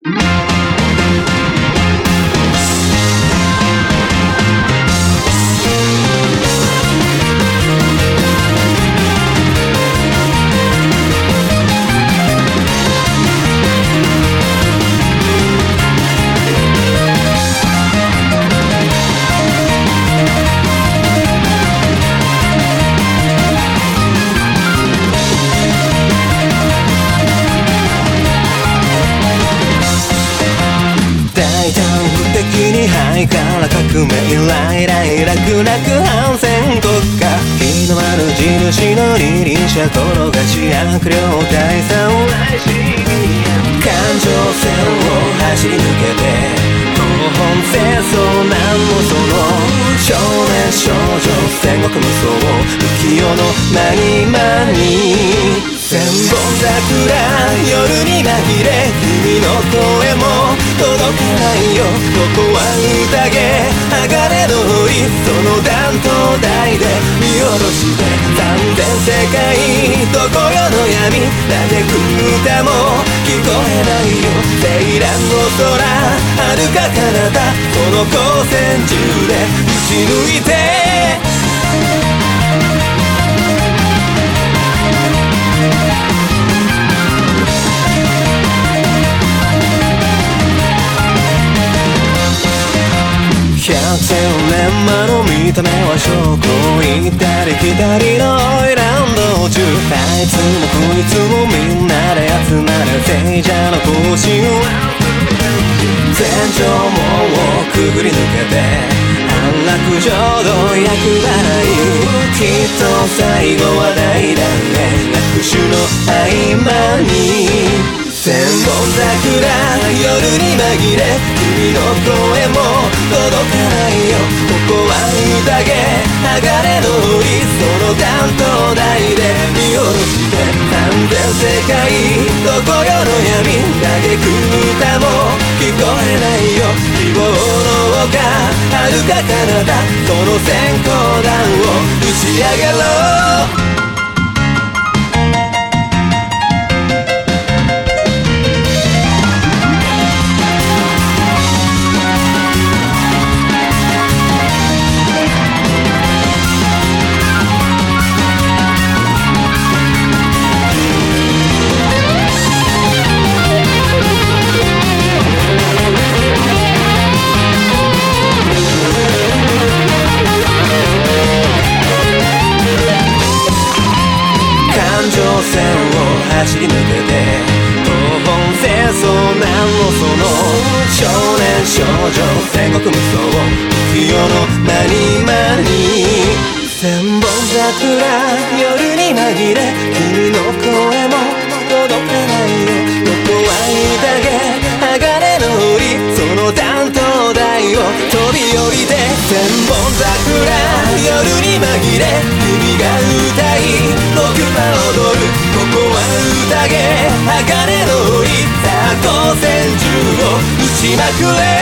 ハイから革命来来楽々反戦国家日の丸印の二輪車転がし悪霊退散来シビア環状線を走り抜けて東本戦争なんもその少年少女戦国無双浮世の間に間に千本桜夜に紛れ君の声も届かないよここは宴鋼の檻その断頭台で見下ろして三千世界どこよの闇嘆く歌も聞こえないよ青蘭の空遥か彼方その光線銃で撃ち抜いて百千年間の見た目は証拠行ったり来たりのオイラン道中あいつもこいつもみんなで集まる聖者の行進戦場門をくぐり抜けて安楽浄土厄払いきっと最後は大団円握手の合間に千本桜夜に紛れ君の声も届かないよここは宴鋼の檻その担当台で見下ろして三千世界どこよの闇嘆く歌も聞こえないよ希望の丘遥か彼方その閃光弾を打ち上げろ線を走り抜けて東本戦争なんもその少年少女戦国無双浮世の間に間に千本桜夜に紛れ君の声も届かないよここは宴鋼の檻その担当台を飛び降りて千本桜夜に紛れ君が歌い僕は踊るここは宴鋼の檻さあ光線銃を撃ちまくれ